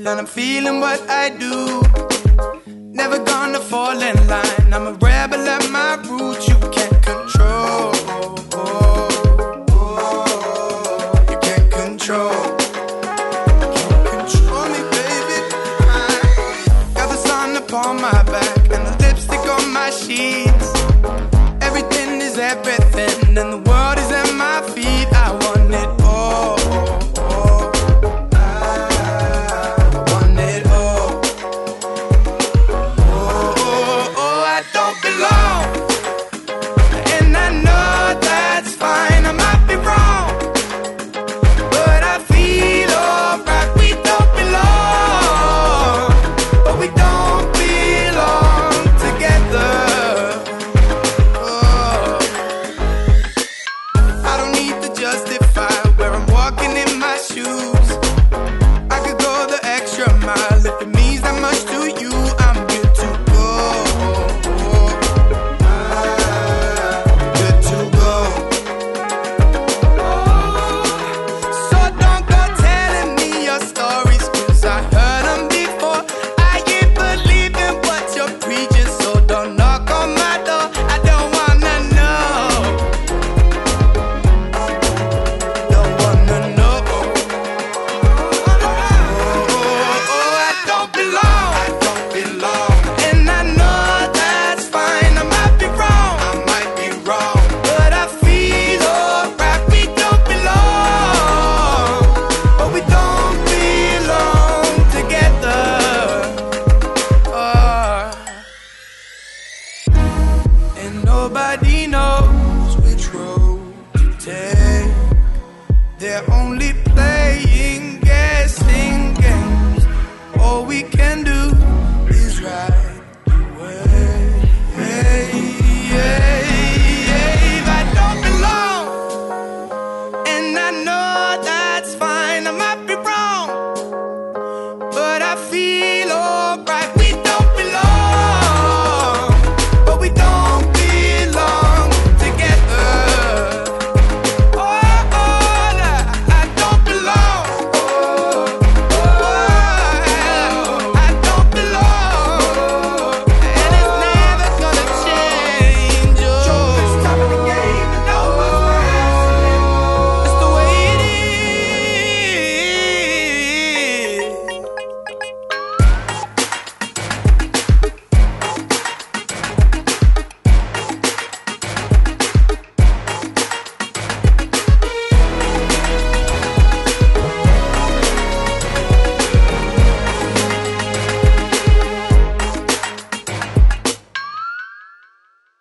and I'm feeling what I do. Never gonna fall in line. I'm a rebel at my roots. You can't control. You can't control. Control me, baby. Got the sun upon my back and the lipstick on my sheets. Everything is everything and the world is at my feet. I want it all. Nobody knows which road to take. They're only